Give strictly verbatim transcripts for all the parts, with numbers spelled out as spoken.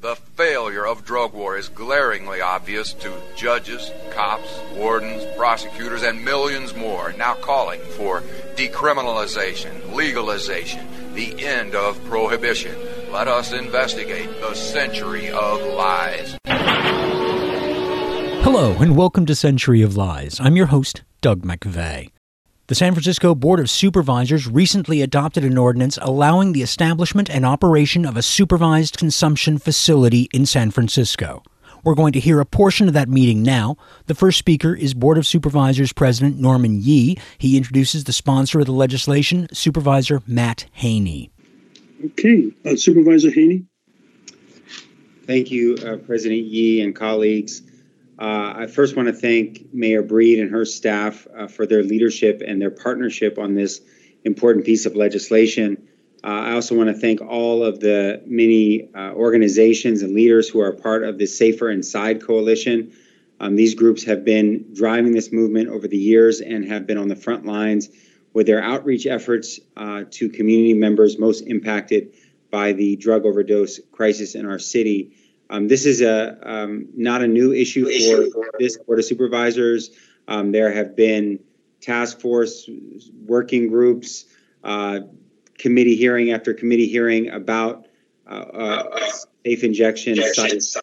The failure of drug war is glaringly obvious to judges, cops, wardens, prosecutors, and millions more now calling for decriminalization, legalization, the end of prohibition. Let us investigate the century of lies. Hello, and welcome to Century of Lies. I'm your host, Doug McVeigh. The San Francisco Board of Supervisors recently adopted an ordinance allowing the establishment and operation of a supervised consumption facility in San Francisco. We're going to hear a portion of that meeting now. The first speaker is Board of Supervisors President Norman Yee. He introduces the sponsor of the legislation, Supervisor Matt Haney. Okay, uh, Supervisor Haney. Thank you, uh, President Yee and colleagues. Uh, I first want to thank Mayor Breed and her staff uh, for their leadership and their partnership on this important piece of legislation. Uh, I also want to thank all of the many uh, organizations and leaders who are part of the Safer Inside Coalition. Um, these groups have been driving this movement over the years and have been on the front lines with their outreach efforts uh, to community members most impacted by the drug overdose crisis in our city. Um, this is a um, not a new issue for this Board of Supervisors. Um, there have been task force working groups, uh, committee hearing after committee hearing about uh, uh, safe injection sites.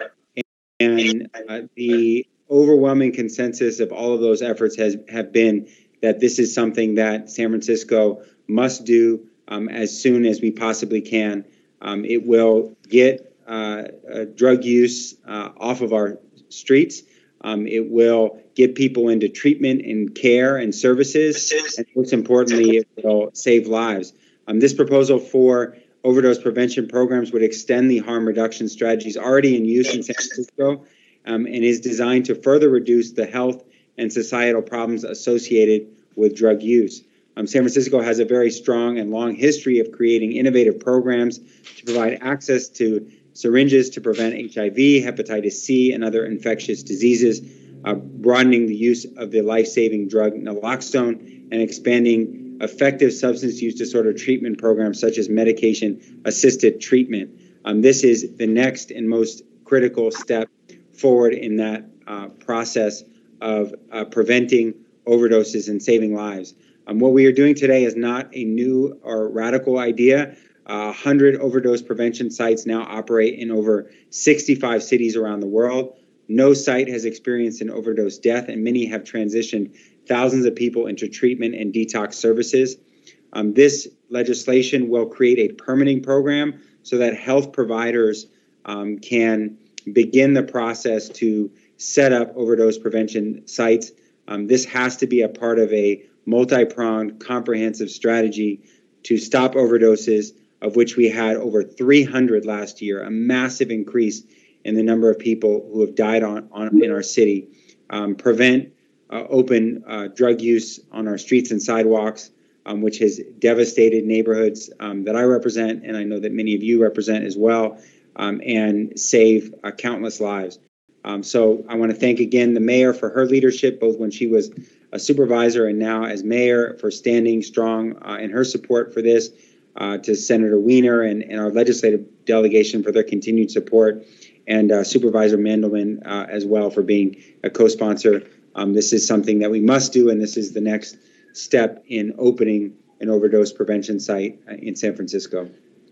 And uh, the overwhelming consensus of all of those efforts has have been that this is something that San Francisco must do um, as soon as we possibly can. Um, it will get Uh, uh, drug use uh, off of our streets. Um, it will get people into treatment and care and services. And most importantly, it will save lives. Um, this proposal for overdose prevention programs would extend the harm reduction strategies already in use in San Francisco um, and is designed to further reduce the health and societal problems associated with drug use. Um, San Francisco has a very strong and long history of creating innovative programs to provide access to syringes to prevent H I V, hepatitis C, and other infectious diseases, uh, broadening the use of the life-saving drug naloxone, and expanding effective substance use disorder treatment programs such as medication-assisted treatment. Um, this is the next and most critical step forward in that uh, process of uh, preventing overdoses and saving lives. Um, what we are doing today is not a new or radical idea. Uh, one hundred overdose prevention sites now operate in over sixty-five cities around the world. No site has experienced an overdose death, and many have transitioned thousands of people into treatment and detox services. Um, this legislation will create a permitting program so that health providers um, can begin the process to set up overdose prevention sites. Um, this has to be a part of a multi-pronged, comprehensive strategy to stop overdoses, of which we had over three hundred last year, a massive increase in the number of people who have died on, on in our city. Um, prevent uh, open uh, drug use on our streets and sidewalks, um, which has devastated neighborhoods um, that I represent, and I know that many of you represent as well, um, and save uh, countless lives. Um, so I want to thank again the mayor for her leadership, both when she was a supervisor and now as mayor, for standing strong uh, in her support for this. Uh, to Senator Wiener and, and our legislative delegation for their continued support, and uh, Supervisor Mandelman uh, as well for being a co-sponsor. Um, this is something that we must do, and this is the next step in opening an overdose prevention site uh, in San Francisco.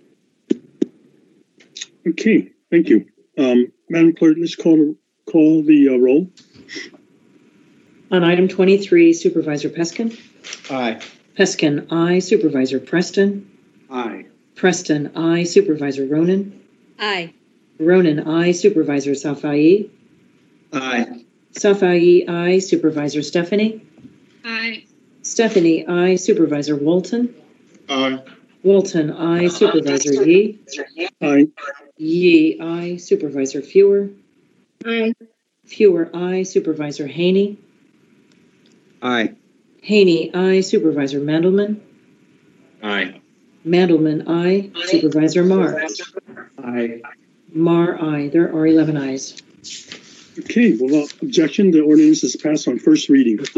Okay, thank you. Um, Madam Clerk, let's call, call the uh, roll. On item twenty-three, Supervisor Peskin. Aye. Peskin, aye. Supervisor Preston. Aye. Preston, aye. Supervisor Ronan. Aye. Ronan, aye. Supervisor Safai. Aye. Safai, aye. Supervisor Stephanie. Aye. Stephanie, aye. Supervisor Walton. Aye. Walton, aye. Supervisor Yee. Aye. Yee, aye. Supervisor Fewer. Aye. Fewer, aye. Supervisor Haney. Aye. Haney, aye. Supervisor Mandelman. Aye. Mandelman, aye. Supervisor Marr. Aye. Marr, aye. There are eleven ayes. Okay, without objection, the ordinance is passed on first reading.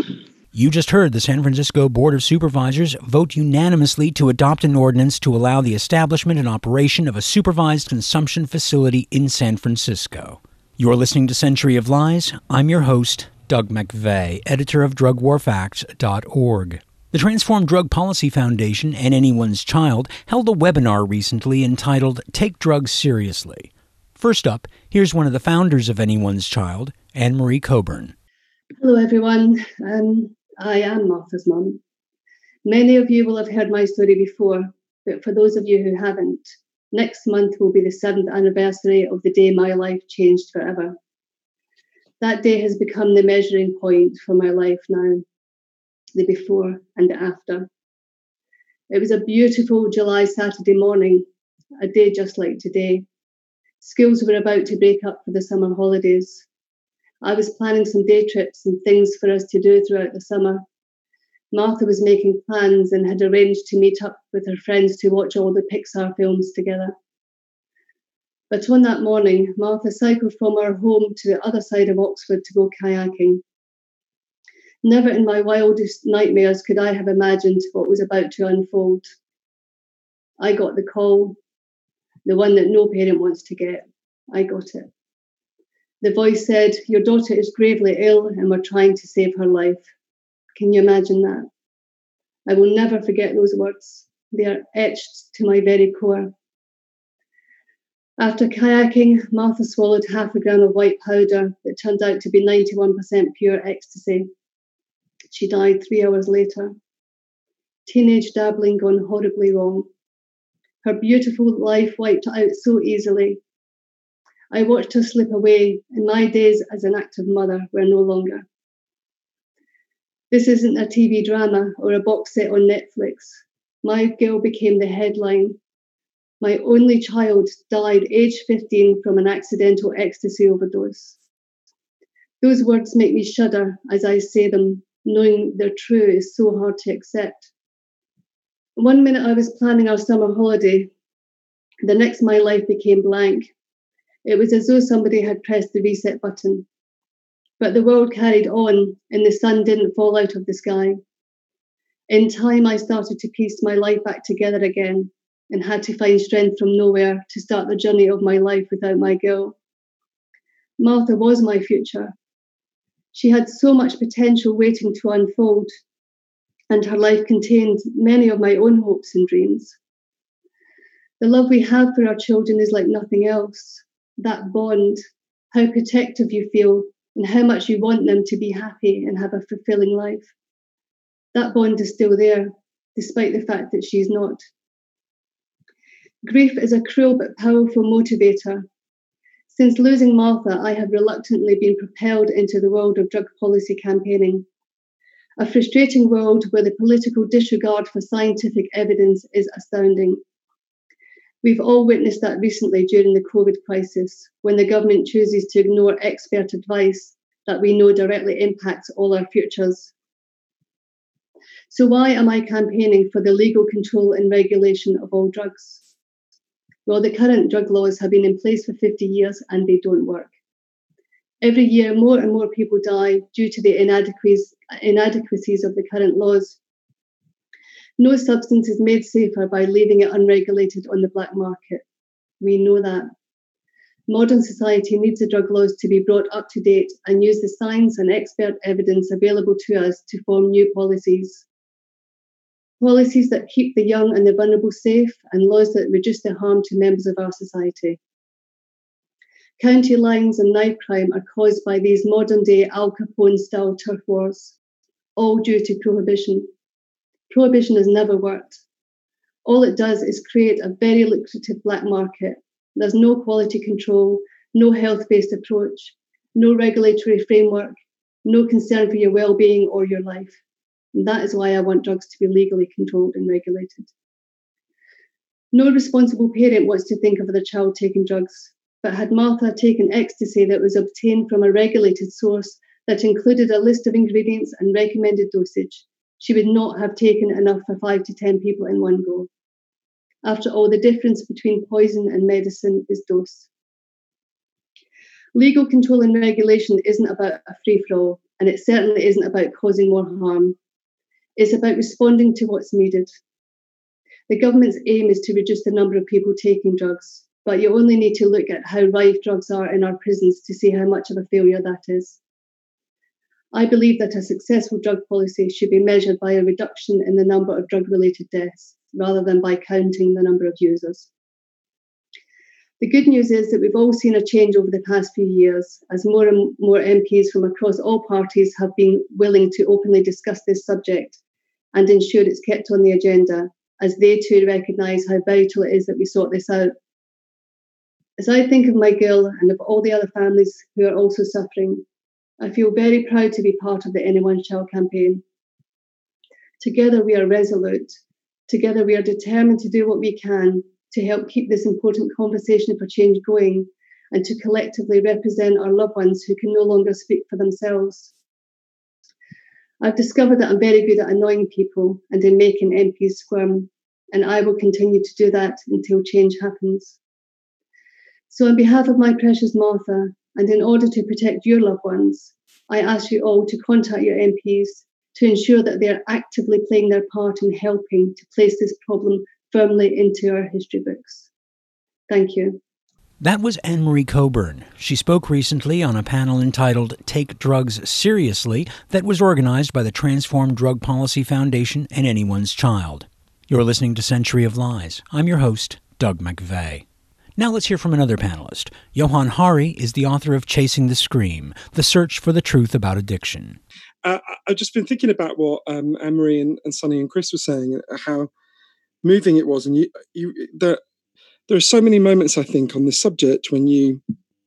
You just heard the San Francisco Board of Supervisors vote unanimously to adopt an ordinance to allow the establishment and operation of a supervised consumption facility in San Francisco. You're listening to Century of Lies. I'm your host, Doug McVeigh, editor of drug war facts dot org. The Transform Drug Policy Foundation and Anyone's Child held a webinar recently entitled Take Drugs Seriously. First up, here's one of the founders of Anyone's Child, Anne-Marie Coburn. Hello, everyone. Um, I am Martha's mum. Many of you will have heard my story before, but for those of you who haven't, next month will be the seventh anniversary of the day my life changed forever. That day has become the measuring point for my life now, the before and the after. It was a beautiful July Saturday morning, a day just like today. Schools were about to break up for the summer holidays. I was planning some day trips and things for us to do throughout the summer. Martha was making plans and had arranged to meet up with her friends to watch all the Pixar films together. But on that morning, Martha cycled from our home to the other side of Oxford to go kayaking. Never in my wildest nightmares could I have imagined what was about to unfold. I got the call, the one that no parent wants to get. I got it. The voice said, "Your daughter is gravely ill and we're trying to save her life." Can you imagine that? I will never forget those words. They are etched to my very core. After kayaking, Martha swallowed half a gram of white powder that turned out to be ninety-one percent pure ecstasy. She died three hours later. Teenage dabbling gone horribly wrong. Her beautiful life wiped out so easily. I watched her slip away, and my days as an active mother were no longer. This isn't a T V drama or a box set on Netflix. My girl became the headline. My only child died aged fifteen from an accidental ecstasy overdose. Those words make me shudder as I say them, knowing they're true is so hard to accept. One minute I was planning our summer holiday. The next my life became blank. It was as though somebody had pressed the reset button. But the world carried on and the sun didn't fall out of the sky. In time, I started to piece my life back together again and had to find strength from nowhere to start the journey of my life without my girl. Martha was my future. She had so much potential waiting to unfold, and her life contained many of my own hopes and dreams. The love we have for our children is like nothing else. That bond, how protective you feel, and how much you want them to be happy and have a fulfilling life. That bond is still there, despite the fact that she's not. Grief is a cruel but powerful motivator. Since losing Martha, I have reluctantly been propelled into the world of drug policy campaigning, a frustrating world where the political disregard for scientific evidence is astounding. We've all witnessed that recently during the COVID crisis, when the government chooses to ignore expert advice that we know directly impacts all our futures. So why am I campaigning for the legal control and regulation of all drugs? Well, the current drug laws have been in place for fifty years and they don't work. Every year, more and more people die due to the inadequacies, inadequacies of the current laws. No substance is made safer by leaving it unregulated on the black market. We know that. Modern society needs the drug laws to be brought up to date and use the science and expert evidence available to us to form new policies. Policies that keep the young and the vulnerable safe and laws that reduce the harm to members of our society. County lines and knife crime are caused by these modern-day Al Capone-style turf wars, all due to prohibition. Prohibition has never worked. All it does is create a very lucrative black market. There's no quality control, no health-based approach, no regulatory framework, no concern for your well-being or your life. And that is why I want drugs to be legally controlled and regulated. No responsible parent wants to think of their child taking drugs, but had Martha taken ecstasy that was obtained from a regulated source that included a list of ingredients and recommended dosage, she would not have taken enough for five to ten people in one go. After all, the difference between poison and medicine is dose. Legal control and regulation isn't about a free-for-all, and it certainly isn't about causing more harm. It's about responding to what's needed. The government's aim is to reduce the number of people taking drugs, but you only need to look at how rife drugs are in our prisons to see how much of a failure that is. I believe that a successful drug policy should be measured by a reduction in the number of drug-related deaths, rather than by counting the number of users. The good news is that we've all seen a change over the past few years, as more and more M Ps from across all parties have been willing to openly discuss this subject and ensure it's kept on the agenda, as they too recognise how vital it is that we sort this out. As I think of my girl and of all the other families who are also suffering, I feel very proud to be part of the Anyone Shall campaign. Together we are resolute. Together we are determined to do what we can to help keep this important conversation for change going and to collectively represent our loved ones who can no longer speak for themselves. I've discovered that I'm very good at annoying people and in making M Ps squirm, and I will continue to do that until change happens. So on behalf of my precious Martha, and in order to protect your loved ones, I ask you all to contact your M Ps to ensure that they are actively playing their part in helping to place this problem firmly into our history books. Thank you. That was Anne-Marie Coburn. She spoke recently on a panel entitled Take Drugs Seriously that was organized by the Transform Drug Policy Foundation and Anyone's Child. You're listening to Century of Lies. I'm your host, Doug McVeigh. Now let's hear from another panelist. Johann Hari is the author of Chasing the Scream, The Search for the Truth About Addiction. Uh, I've just been thinking about what um, Anne-Marie and, and Sonny and Chris were saying, how moving it was. And you, you, there, there are so many moments, I think, on this subject when you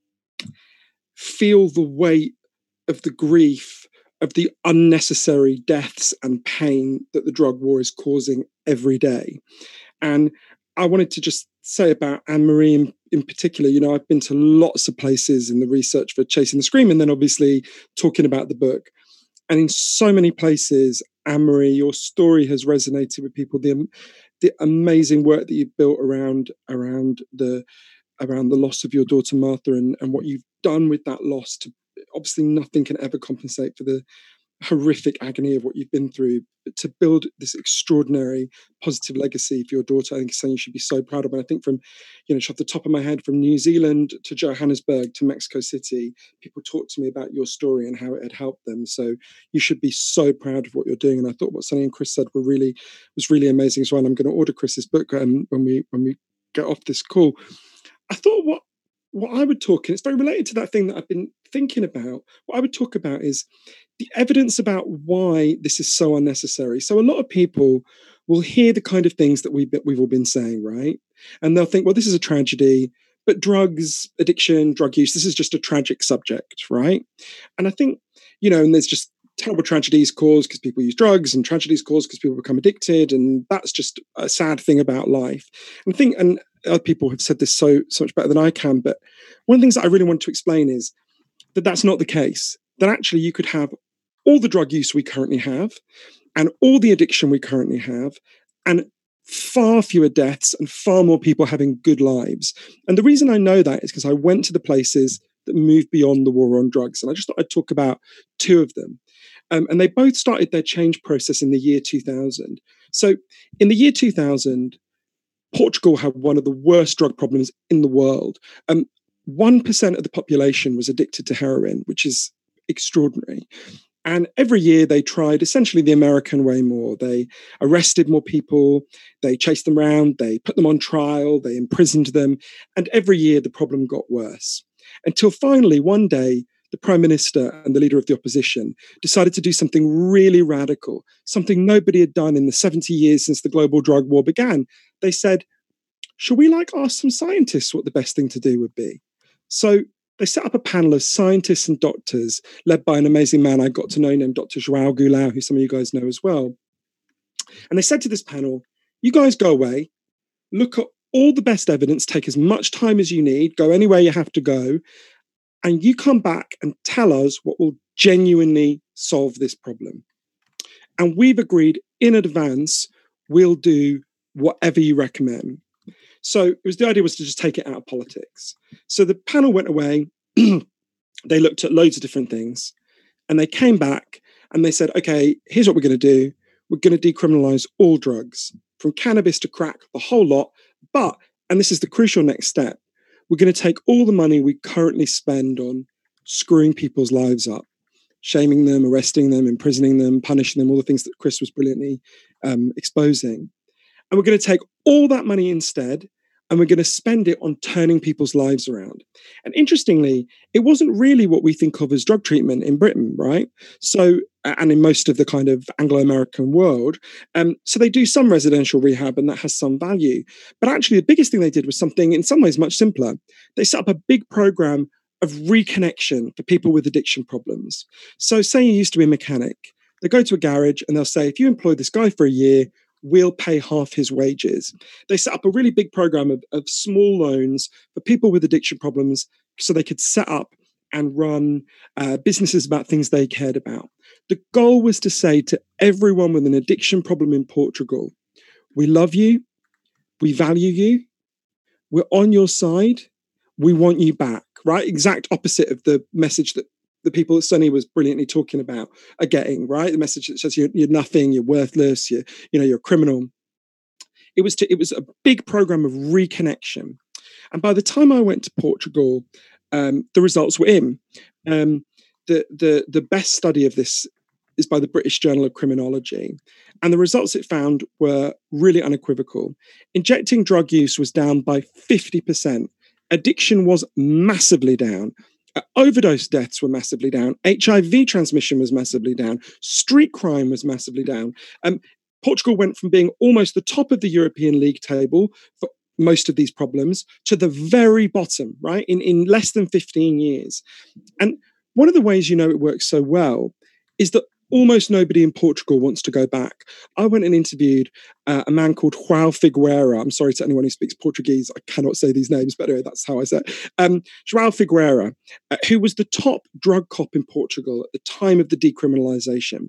feel the weight of the grief of the unnecessary deaths and pain that the drug war is causing every day. And I wanted to just say about Anne-Marie in, in particular, you know, I've been to lots of places in the research for Chasing the Scream and then obviously talking about the book. And in so many places, Anne-Marie, your story has resonated with people. The, the amazing work that you've built around, around, the, around the loss of your daughter, Martha, and, and what you've done with that loss. To, obviously, nothing can ever compensate for the horrific agony of what you've been through, but to build this extraordinary positive legacy for your daughter, I think is something you should be so proud of. And I think from, you know, off the top of my head, from New Zealand to Johannesburg to Mexico City, people talk to me about your story and how it had helped them. So you should be so proud of what you're doing. And I thought what Sonny and Chris said were really, was really amazing as well. And I'm going to order Chris's book um, when we when we get off this call. I thought what what I would talk, and it's very related to that thing that I've been thinking about, what I would talk about is the evidence about why this is so unnecessary. So a lot of people will hear the kind of things that we've, we've all been saying, right? And they'll think, well, this is a tragedy, but drugs, addiction, drug use, this is just a tragic subject, right? And I think, you know, and there's just terrible tragedies caused because people use drugs and tragedies caused because people become addicted. And that's just a sad thing about life. And I think, and other people have said this so, so much better than I can, but one of the things that I really want to explain is that that's not the case. That actually you could have all the drug use we currently have and all the addiction we currently have and far fewer deaths and far more people having good lives. And the reason I know that is because I went to the places that moved beyond the war on drugs. And I just thought I'd talk about two of them. Um, and they both started their change process in the year two thousand. So in the year two thousand, Portugal had one of the worst drug problems in the world. Um, one percent of the population was addicted to heroin, which is extraordinary. And every year they tried essentially the American way more. They arrested more people, they chased them around, they put them on trial, they imprisoned them. And every year the problem got worse. Until finally one day, the Prime Minister and the leader of the opposition decided to do something really radical, something nobody had done in the seventy years since the global drug war began. They said, should we like ask some scientists what the best thing to do would be? So they set up a panel of scientists and doctors led by an amazing man I got to know named Doctor Joao Goulao, who some of you guys know as well. And they said to this panel, you guys go away, look at all the best evidence, take as much time as you need, go anywhere you have to go, and you come back and tell us what will genuinely solve this problem. And we've agreed in advance, we'll do whatever you recommend. So it was the idea was to just take it out of politics. So the panel went away. They looked at loads of different things. And they came back and they said, okay, here's what we're going to do. We're going to decriminalize all drugs, from cannabis to crack, the whole lot. But, and this is the crucial next step, we're going to take all the money we currently spend on screwing people's lives up, shaming them, arresting them, imprisoning them, punishing them, all the things that Chris was brilliantly um, exposing. And we're going to take all that money instead, and we're going to spend it on turning people's lives around. And interestingly, it wasn't really what we think of as drug treatment in Britain, right? So, and in most of the kind of Anglo-American world. Um, so they do some residential rehab, and that has some value. But actually, the biggest thing they did was something in some ways much simpler. They set up a big program of reconnection for people with addiction problems. So say you used to be a mechanic. They go to a garage and they'll say, if you employ this guy for a year, we'll pay half his wages. They set up a really big program of, of small loans for people with addiction problems so they could set up and run uh, businesses about things they cared about. The goal was to say to everyone with an addiction problem in Portugal, we love you, we value you, we're on your side, we want you back, right? Exact opposite of the message that the people that Sonny was brilliantly talking about are getting, right? The message that says you're, you're nothing, you're worthless, you're, you know, you're a criminal. It was to, it was a big program of reconnection. And by the time I went to Portugal, um, the results were in. Um, the, the, the best study of this is by the British Journal of Criminology. And the results it found were really unequivocal. Injecting drug use was down by fifty percent. Addiction was massively down. Uh, overdose deaths were massively down. H I V transmission was massively down. Street crime was massively down. Um, Portugal went from being almost the top of the European League table for most of these problems to the very bottom, right, in, in less than fifteen years. And one of the ways you know it works so well is that almost nobody in Portugal wants to go back. I went and interviewed uh, a man called João Figueira. I'm sorry to anyone who speaks Portuguese. I cannot say these names, but anyway, that's how I say it. Um, João Figueira, uh, who was the top drug cop in Portugal at the time of the decriminalisation.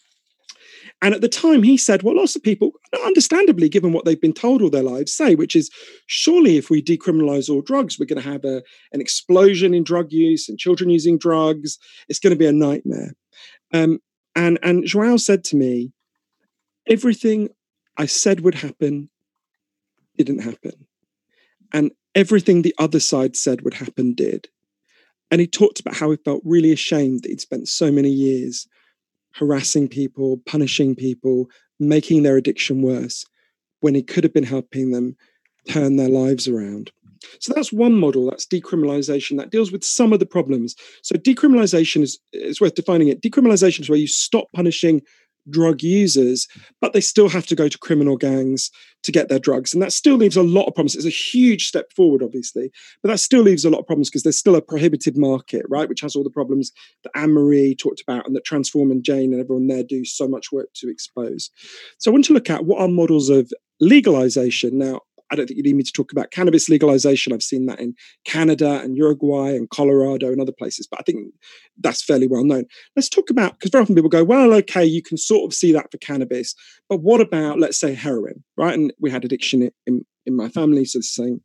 And at the time, he said, what lots of people, understandably, given what they've been told all their lives, say, which is, surely if we decriminalise all drugs, we're going to have a, an explosion in drug use and children using drugs. It's going to be a nightmare. Um, And and João said to me, everything I said would happen didn't happen. And everything the other side said would happen did. And he talked about how he felt really ashamed that he'd spent so many years harassing people, punishing people, making their addiction worse, when he could have been helping them turn their lives around. So that's one model, that's decriminalisation, that deals with some of the problems. So decriminalisation is, it's worth defining it. Decriminalisation is where you stop punishing drug users, but they still have to go to criminal gangs to get their drugs. And that still leaves a lot of problems. It's a huge step forward, obviously, but that still leaves a lot of problems because there's still a prohibited market, right, which has all the problems that Anne-Marie talked about and that Transform and Jane and everyone there do so much work to expose. So I want to look at what are models of legalisation. Now, I don't think you need me to talk about cannabis legalization. I've seen that in Canada and Uruguay and Colorado and other places, but I think that's fairly well known. Let's talk about, because very often people go, well, okay, you can sort of see that for cannabis, but what about, let's say, heroin, right? And we had addiction in, in, in my family, so it's saying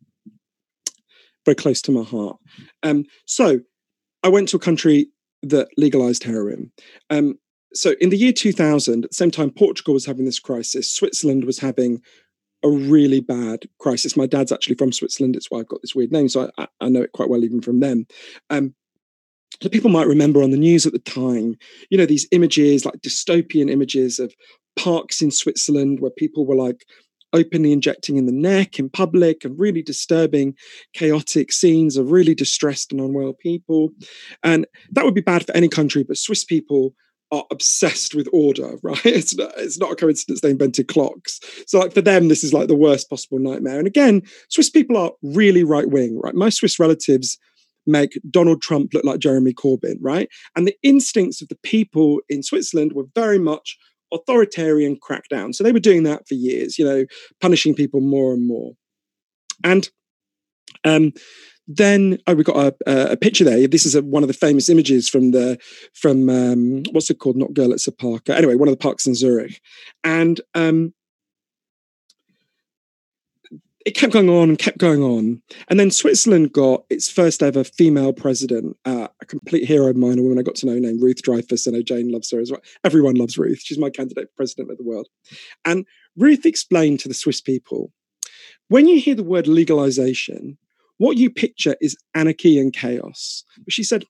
very close to my heart. Um, so I went to a country that legalized heroin. Um, so in the year two thousand, at the same time Portugal was having this crisis, Switzerland was having a really bad crisis. My dad's actually from Switzerland. It's why I've got this weird name. So I, I know it quite well, even from them. Um, so people might remember on the news at the time, you know, these images, like dystopian images of parks in Switzerland where people were like openly injecting in the neck in public, and really disturbing, chaotic scenes of really distressed and unwell people. And that would be bad for any country, but Swiss people are obsessed with order, right? It's not, it's not a coincidence they invented clocks. So like for them, this is like the worst possible nightmare. And again, Swiss people are really right-wing, right? My Swiss relatives make Donald Trump look like Jeremy Corbyn, right? And the instincts of the people in Switzerland were very much authoritarian crackdown. So they were doing that for years, you know, punishing people more and more. And um, then oh, we've got a, a picture there. This is a, one of the famous images from the from um, what's it called? Not Görlitzer Park. Anyway, one of the parks in Zurich. And um, it kept going on and kept going on. And then Switzerland got its first ever female president, uh, a complete hero of mine, a woman I got to know named Ruth Dreyfus. I know Jane loves her as well. Everyone loves Ruth. She's my candidate for president of the world. And Ruth explained to the Swiss people, when you hear the word legalization, what you picture is anarchy and chaos. But she said,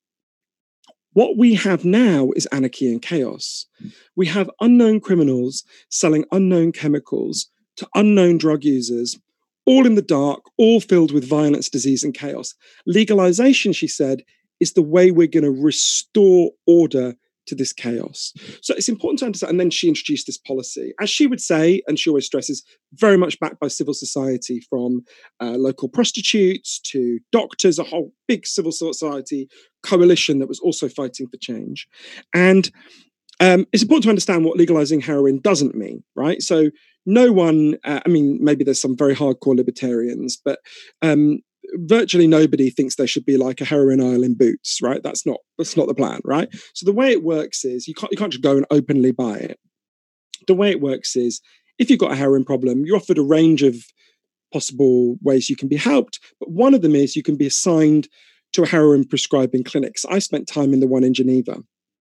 what we have now is anarchy and chaos. We have unknown criminals selling unknown chemicals to unknown drug users, all in the dark, all filled with violence, disease, and chaos. Legalization, she said, is the way we're going to restore order to this chaos. So it's important to understand. And then she introduced this policy, as she would say, and she always stresses, very much backed by civil society, from uh, local prostitutes to doctors, a whole big civil society coalition that was also fighting for change. And um, it's important to understand what legalizing heroin doesn't mean, right? So no one, uh, I mean, maybe there's some very hardcore libertarians, but um, virtually nobody thinks there should be like a heroin aisle in Boots, right? That's not that's not the plan, right? So the way it works is you can't you can't just go and openly buy it. The way it works is if you've got a heroin problem, you're offered a range of possible ways you can be helped, but one of them is you can be assigned to a heroin prescribing clinic. So I spent time in the one in Geneva.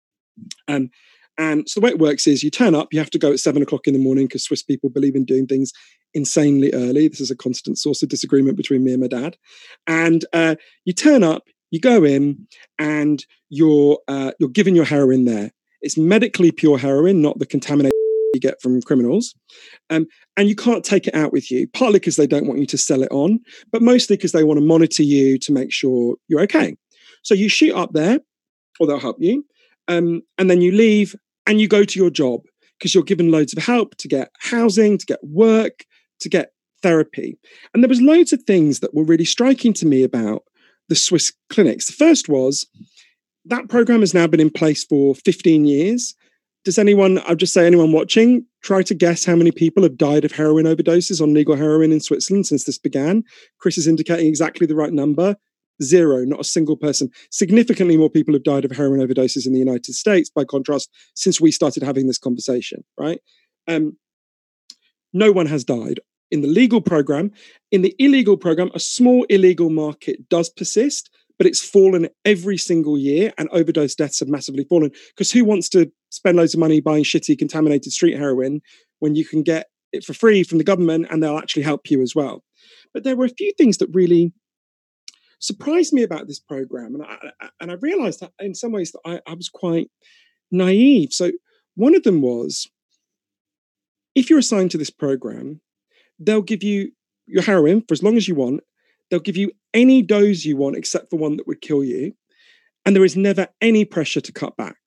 Um, And so the way it works is you turn up, you have to go at seven o'clock in the morning because Swiss people believe in doing things insanely early. This is a constant source of disagreement between me and my dad. And uh, you turn up, you go in, and you're uh, you're given your heroin there. It's medically pure heroin, not the contaminated you get from criminals. Um, and you can't take it out with you, partly because they don't want you to sell it on, but mostly because they want to monitor you to make sure you're okay. So you shoot up there, or they'll help you, um, and then you leave. And you go to your job because you're given loads of help to get housing, to get work, to get therapy. And there was loads of things that were really striking to me about the Swiss clinics. The first was that program has now been in place for fifteen years. Does anyone, I'll just say anyone watching, try to guess how many people have died of heroin overdoses on legal heroin in Switzerland since this began? Chris is indicating exactly the right number. Zero, not a single person. Significantly more people have died of heroin overdoses in the United States, by contrast, since we started having this conversation, right? Um, no one has died. In the legal program, in the illegal program, a small illegal market does persist, but it's fallen every single year, and overdose deaths have massively fallen. Because who wants to spend loads of money buying shitty, contaminated street heroin when you can get it for free from the government and they'll actually help you as well? But there were a few things that really surprised me about this program, and I, and I realized that in some ways that I, I was quite naive. So one of them was, if you're assigned to this program, they'll give you your heroin for as long as you want. They'll give you any dose you want except for one that would kill you, and there is never any pressure to cut back.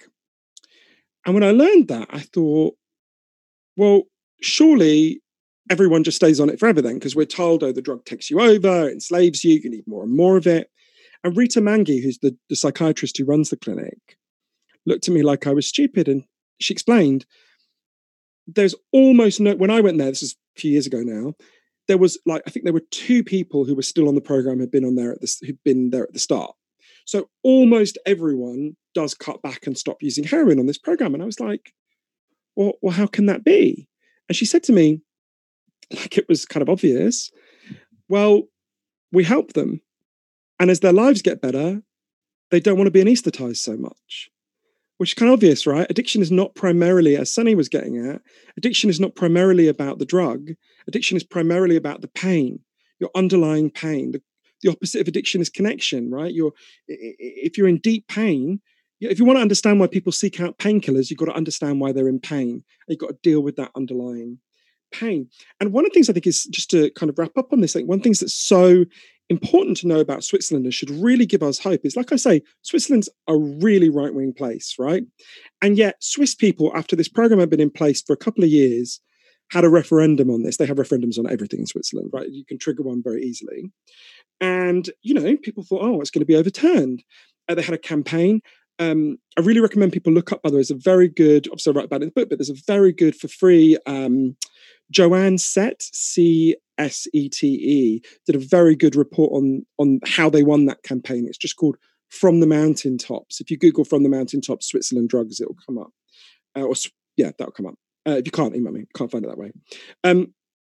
And when I learned that, I thought, well, surely everyone just stays on it forever then, because we're told, oh, the drug takes you over, it enslaves you, you need more and more of it. And Rita Mangi, who's the, the psychiatrist who runs the clinic, looked at me like I was stupid. And she explained, there's almost no, when I went there, this is a few years ago now, there was like, I think there were two people who were still on the program who'd been on there at the, who'd been there at the start. So almost everyone does cut back and stop using heroin on this program. And I was like, well, well how can that be? And she said to me, like it was kind of obvious, well, we help them. And as their lives get better, they don't want to be anesthetized so much, which is kind of obvious, right? Addiction is not primarily, as Sunny was getting at, addiction is not primarily about the drug. Addiction is primarily about the pain, your underlying pain. The, the opposite of addiction is connection, right? You're, if you're in deep pain, if you want to understand why people seek out painkillers, you've got to understand why they're in pain. You've got to deal with that underlying pain. And one of the things I think is, just to kind of wrap up on this, like one of the things that's so important to know about Switzerland and should really give us hope is, like I say, Switzerland's a really right-wing place, right? And yet Swiss people, after this program had been in place for a couple of years, had a referendum on this. They have referendums on everything in Switzerland, right? You can trigger one very easily. And, you know, people thought, oh, it's going to be overturned. Uh, they had a campaign. Um, I really recommend people look up, by the way, there's a very good, obviously I write about it in the book, but there's a very good for free, um, Joanne Sett, C S E T E, did a very good report on, on how they won that campaign. It's just called From the Mountaintops. If you Google From the Mountaintops Switzerland drugs, it will come up. Uh, or yeah, that'll come up. Uh, if you can't, email me. Can't find it that way. Um,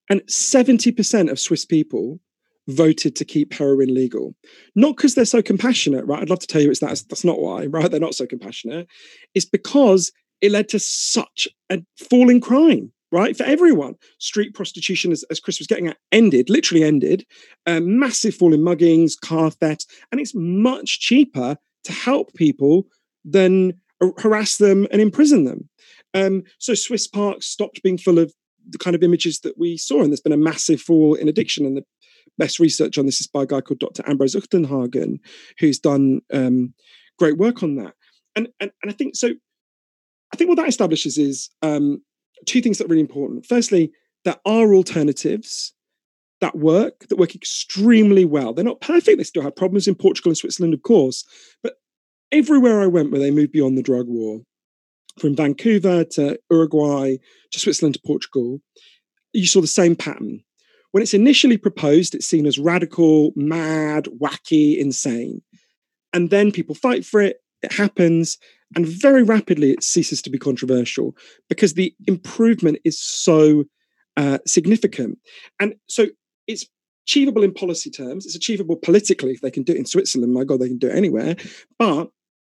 And seventy percent of Swiss people voted to keep heroin legal. Not because they're so compassionate, right? I'd love to tell you it's that. That's not why, right? They're not so compassionate. It's because it led to such a fall in crime, right? For everyone. Street prostitution, as, as Chris was getting at, ended, literally ended. A massive fall in muggings, car theft. And it's much cheaper to help people than harass them and imprison them. Um, so Swiss parks stopped being full of the kind of images that we saw. And there's been a massive fall in addiction. And the best research on this is by a guy called Doctor Ambrose Uchtenhagen, who's done um, great work on that. And, and and I think so. I think what that establishes is um, two things that are really important. Firstly, there are alternatives that work, that work extremely well. They're not perfect. They still have problems in Portugal and Switzerland, of course. But everywhere I went where they moved beyond the drug war, from Vancouver to Uruguay to Switzerland to Portugal, you saw the same pattern. When it's initially proposed, it's seen as radical, mad, wacky, insane. And then people fight for it, it happens, and very rapidly it ceases to be controversial because the improvement is so uh, significant. And so it's achievable in policy terms, it's achievable politically if they can do it in Switzerland, my God, they can do it anywhere. But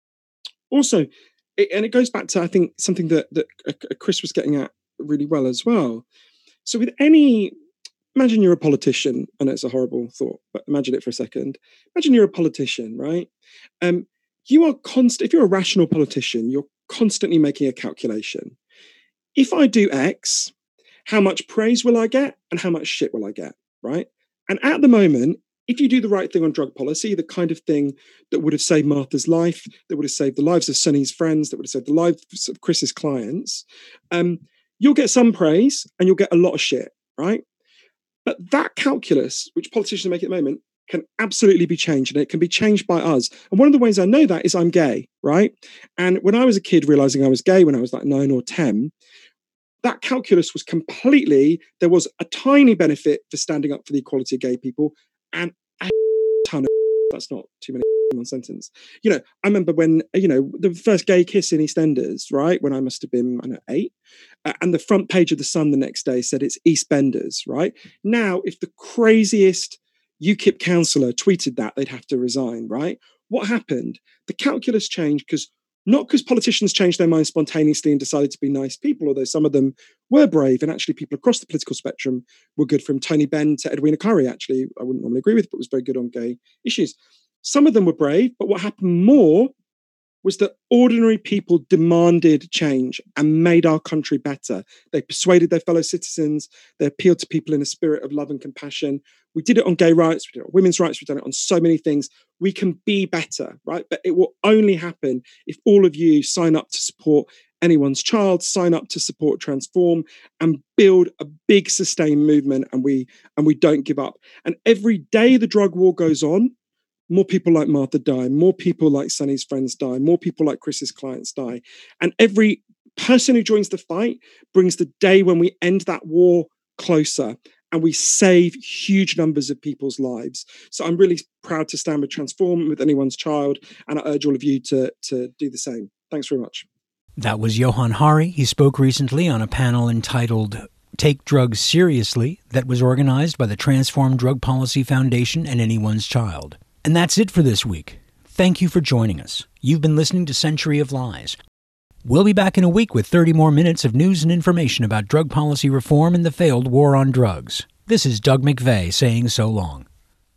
also, it, and it goes back to, I think, something that, that Chris was getting at really well as well. So with any... Imagine you're a politician. I know it's a horrible thought, but imagine it for a second. Imagine you're a politician, right? Um, you are constant. If you're a rational politician, you're constantly making a calculation. If I do X, how much praise will I get, and how much shit will I get, right? And at the moment, if you do the right thing on drug policy, the kind of thing that would have saved Martha's life, that would have saved the lives of Sonny's friends, that would have saved the lives of Chris's clients, um, you'll get some praise and you'll get a lot of shit, right? But that calculus, which politicians make at the moment, can absolutely be changed, and it can be changed by us. And one of the ways I know that is I'm gay, right? And when I was a kid realizing I was gay when I was like nine or ten, that calculus was completely, there was a tiny benefit for standing up for the equality of gay people and a ton of, that's not too many in one sentence. You know, I remember when, you know, the first gay kiss in EastEnders, right? When I must have been, I don't know, eight. Uh, and the front page of the Sun the next day said it's EastBenders, right? Now, if the craziest U KIP councillor tweeted that, they'd have to resign, right? What happened? The calculus changed because not because politicians changed their minds spontaneously and decided to be nice people, although some of them were brave, and actually people across the political spectrum were good, from Tony Benn to Edwina Currie, actually, I wouldn't normally agree with, but was very good on gay issues. Some of them were brave, but what happened more was that ordinary people demanded change and made our country better. They persuaded their fellow citizens. They appealed to people in a spirit of love and compassion. We did it on gay rights. We did it on women's rights. We've done it on so many things. We can be better, right? But it will only happen if all of you sign up to support Anyone's Child, sign up to support Transform, and build a big sustained movement, and we and we don't give up. And every day the drug war goes on, more people like Martha die, more people like Sonny's friends die, more people like Chris's clients die. And every person who joins the fight brings the day when we end that war closer and we save huge numbers of people's lives. So I'm really proud to stand with Transform, with Anyone's Child, and I urge all of you to, to do the same. Thanks very much. That was Johan Hari. He spoke recently on a panel entitled Take Drugs Seriously that was organized by the Transform Drug Policy Foundation and Anyone's Child. And that's it for this week. Thank you for joining us. You've been listening to Century of Lies. We'll be back in a week with thirty more minutes of news and information about drug policy reform and the failed war on drugs. This is Doug McVeigh saying so long.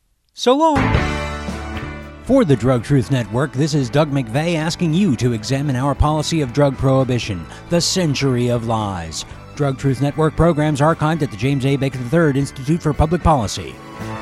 So long! For the Drug Truth Network, this is Doug McVeigh asking you to examine our policy of drug prohibition, the Century of Lies. Drug Truth Network programs archived at the James A. Baker the third Institute for Public Policy.